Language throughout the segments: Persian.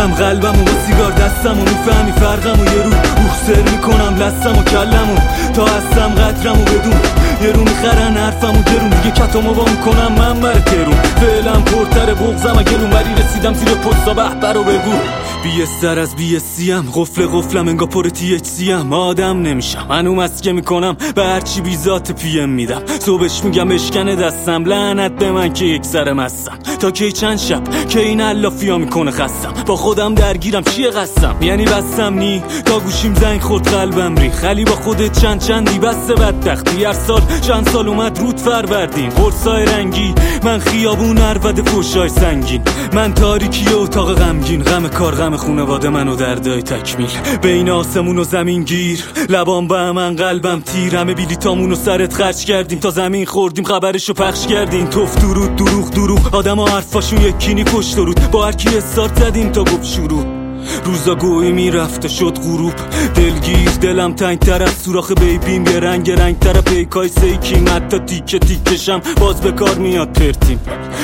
سوزوندم قلبمو با سیگار دستمو، میفهمی فرقمو یه رو سر میکنم لستمو کلمو تا هستم قدرمو بدون یه رو میخرن حرفمو گرون دیگه کتمو با میکنم من بر ترون فعلا پرتر بغزم اگلون ولی رسیدم زیر پستا بهبر رو بگو بیه سر از بیه سیم قفلم انگا پر تی اچ سیم آدم نمیشم منو مسکه میکنم به هرچی بی ذات پیم میدم صبحش میگم اشکنه دستم لعنت به من که یک سر مستم تا کی چند شب که این علافیا میکنه خستم با خودم درگیرم چیه قسم یعنی بستم نی تا گوشیم زنگ خورد قلبم ری خلی با خودت چندی بسته بدبختی هر سال چند سال اومد رود فروردین قرصای رنگی من خیابون عربده فوشای سنگین من تاریکی اتاق غمگین غم کار غم خونواده منو دردای تکمیل بین آسمون و زمین گیر لبام به من قلبم تیر همه بلیتامونو سرت خرج کردیم تا زمین خوردیم خبرشو پخش کردیم توف درود دروغ آدما حرفاشون یکینی پشت رود با هر کی استارت زدیم تا گفت شروع روزا گویی میرفت شد غروب دلگیر دلم تنگ تر از سوراخ بیبیم یه رنگ تر پیکای سیکیم حتی تیکشم باز به کار میاد پرتیم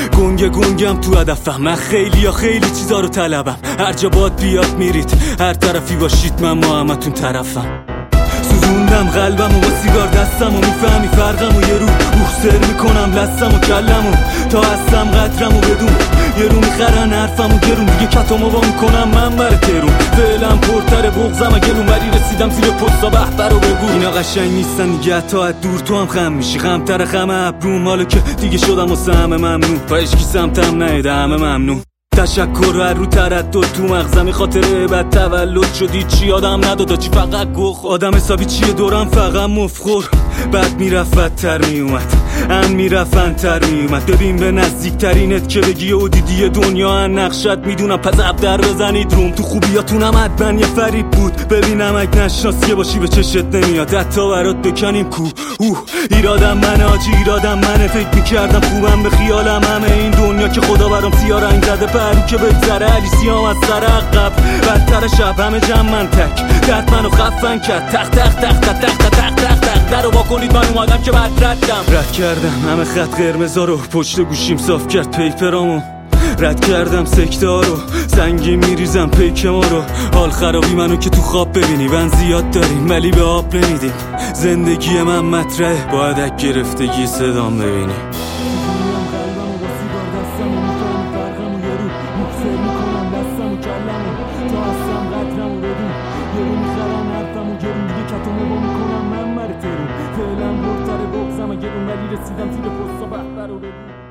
گنگم تو هدفم من خیلی چیزا رو طلبم هر جا باد بیاد میرید هر طرفی باشید من ما همتون طرفم سوزوندم قلبمو با سیگار دستمو میفهمی فرقمو یه رو سر میکنم لستمو کلمو تا هستم قدرمو بدون یه رو میخرن حرفمو گرون دیگه کتمو با میکنم من بر ترون فعلا پرتر بغزم اگلون ولی رسیدم زیر پستا بهبر رو بگو اینا قشنگ نیستن دیگه تا از دور تو هم خم میشی غمتر خم ابروم حالا که دیگه شدم واسه همه ممنون تا اشکی سمتم نیده همه ممنون تشکر هر رو تردد تو مغزمی خاطره بعد تولد شدی چی آدم ندادا چی فقط گخ آدم حسابی چیه دورم فقط مفخور بعد میرفت بدتر میومد میرفت تر میومد ببین به نزدیک ترینت که بگی و دیدی دنیا نقشت میدونم پس اب در بزنید روم تو خوبیاتونم حتما یه فریب بود ببینم اگه نشناسیه باشی به چشت نمیاد حتی برات بکنیم کو ایرادم منه آجی ایرادم منه فکر میکردم خوبم به خیالم همه این دنیا که خدا برام سیاه رنگ زده پرو که بگذره علی سیام از سر عقب بدتر شب همه جمع من تک درد منو خفن کرد تق درو با کنید من اومدم که بعد رد کردم همه خط قرمزا رو پشت گوشیم صاف کرد پیپرامو رد کردم سکتار رو سنگین میریزم پیک ما رو حال خرابی منو که تو خواب ببینی من زیاد داریم ولی به آب نمیدیم زندگی من مطرحه باید اگه گرفتگی صدام ببینی فعلا برتر بغزم اگه اون ولی رسیدم زیر پستا بهبر رو بگو